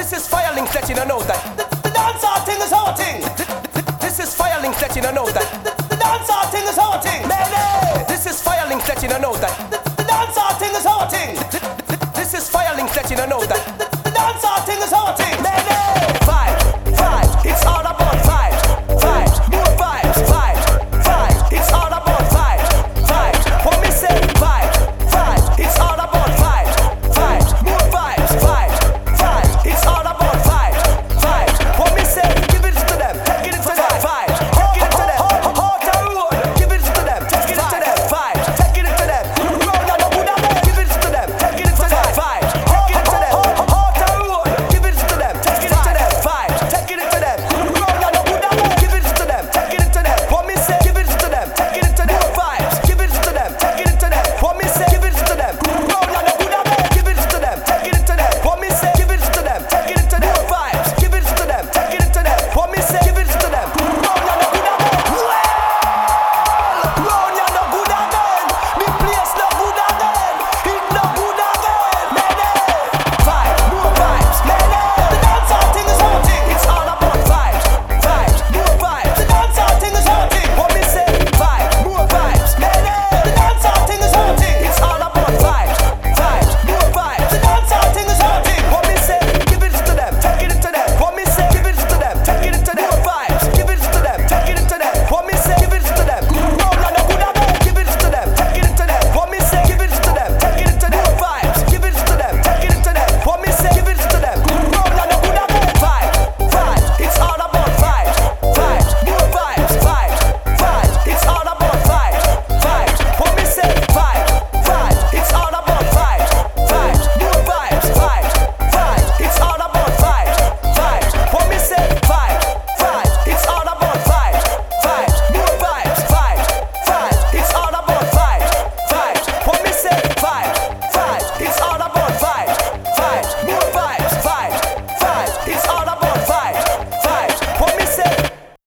This is Firelinks letting you know that the dancehall thing is our thing. This is Firelinks letting you know that the dancehall thing is our thing. This is Firelinks letting you know that the dancehall thing is our thing.